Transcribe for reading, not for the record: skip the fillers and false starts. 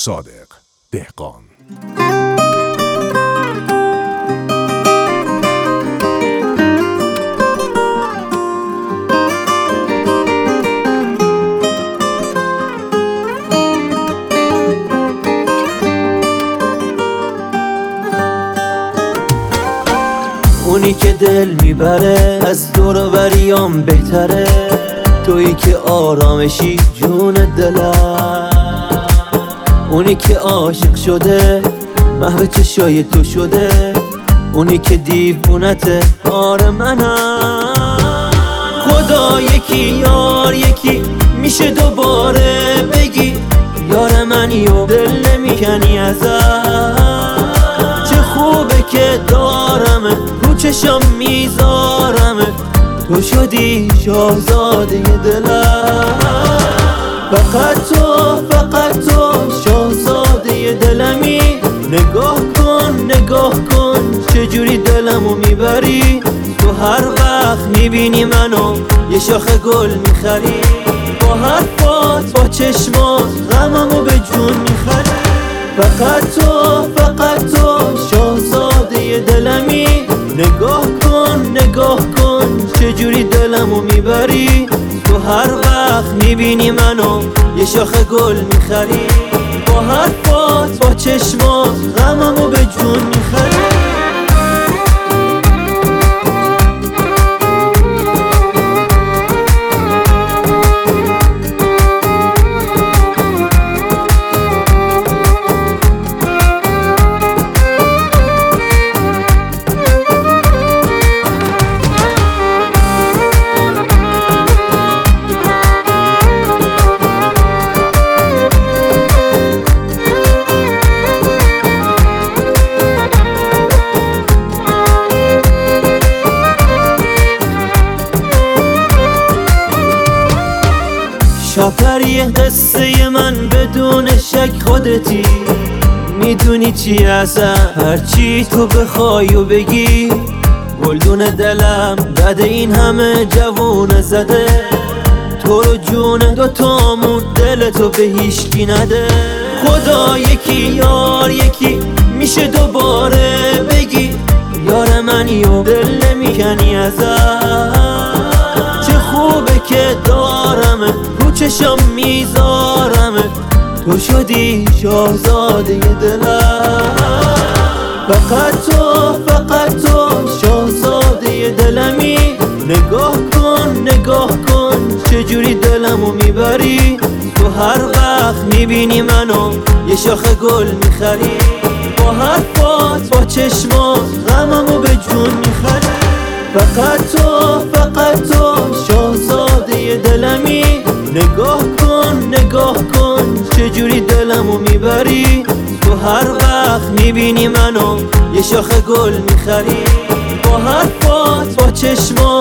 صادق دهقان. اونی که دل میبره از دور و بریام بهتره، تویی که آرامشی جون دلم. اونی که عاشق شده محو چشای تو شده، اونی که دیوونته آره منم. خدا یکی یار یکی میشه دوباره بگی یار منی و دل نمیکنی ازم. چه خوبه که دارمه رو چشم میذارمه، تو شدی شاهزاده دلم. فقط تو شاهزاده دلمی. نگاه کن چجوری دلمو میبری. تو هر وقت میبینی منو یه شاخه گل میخری، با حرفات با چشمات غممو به جون میخری. فقط تو شاهزاده دلمی. نگاه کن چجوری دلمو میبری. تو هر وقت میبینی منو یه شاخه گل میخری، با حرفات با چشمات غممو به جون میخری. شاپری قصه من بدون شک خودتی. میدونی چی هستم هرچی تو بخوای و بگی. گلدون دلم بعد این همه جوونه زده، تو رو جون دوتامون دلتو به هیشکی نده. خدا یکی یار یکی میشه دوباره بگی یار منی و دل نمیکنی ازم. چه خوبه که دارمه رو چشم میذارمه، تو شدی شاهزاده دلم. فقط تو شاهزاده دلمی. نگاه کن چجوری دلمو میبری. تو هر وقت میبینی منو یه شاخه گل میخری، با حرفات با چشمات غممو به جون میخری. فقط تو شاهزاده دلمی. نگاه کن چجوری دلمو میبری. تو هر وقت میبینی منو یه شاخه گل میخری، با حرفات با چشمات